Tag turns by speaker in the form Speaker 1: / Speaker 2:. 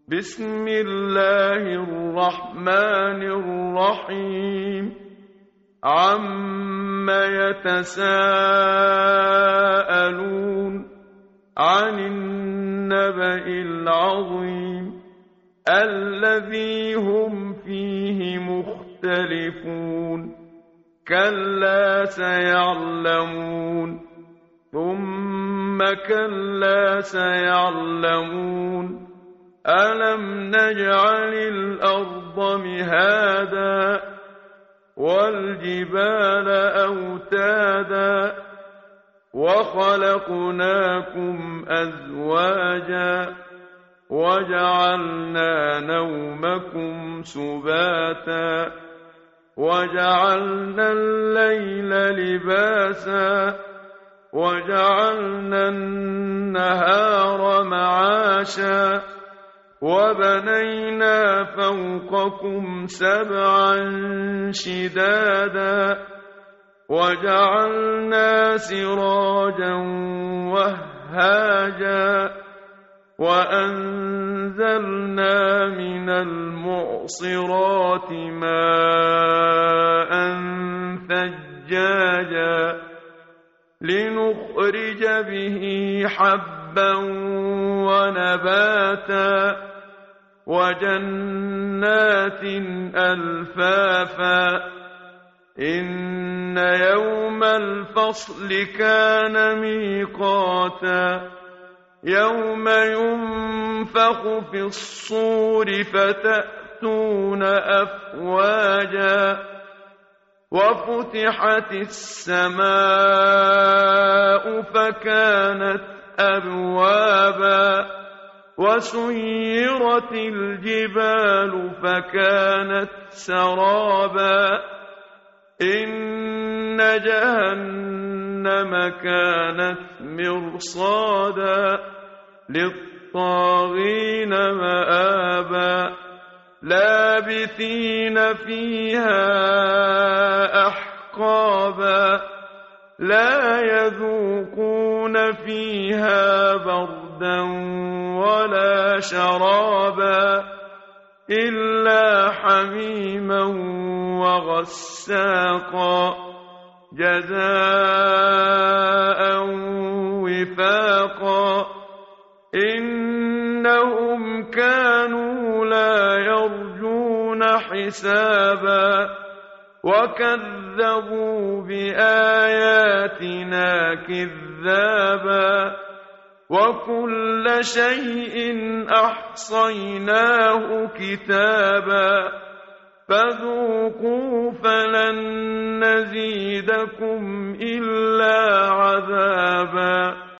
Speaker 1: بسم الله الرحمن الرحيم عم يتساءلون عن النبأ العظيم الذي هم فيه مختلفون كلا سيعلمون ثم كلا سيعلمون ألم نجعل الأرض مهادا والجبال أوتادا وخلقناكم أزواجا وجعلنا نومكم سباتا وجعلنا الليل لباسا وجعلنا النهار معاشا وبنينا فوقكم سبعا شدادا وجعلنا سراجا وهاجا وأنزلنا من المعصرات ماء ثجاجا لنخرج به حبا ونباتا وجنات ألفافا إن يوم الفصل كان ميقاتا يوم ينفخ في الصور فتأتون أفواجا وفتحت السماء فكانت أبوابا وسيرت الجبال فكانت سرابا إن جهنم كانت مرصادا للطاغين مآبا لابثين فيها أحقابا لا يذوقون فيها بردا ولا شرابا إلا حميما وغساقا جزاء وفاقا إنهم كانوا لا يرجون حسابا وكذبوا بآياتنا كذابا وكل شيء أحصيناه كتابا فذوقوا فلن نزيدكم إلا عذابا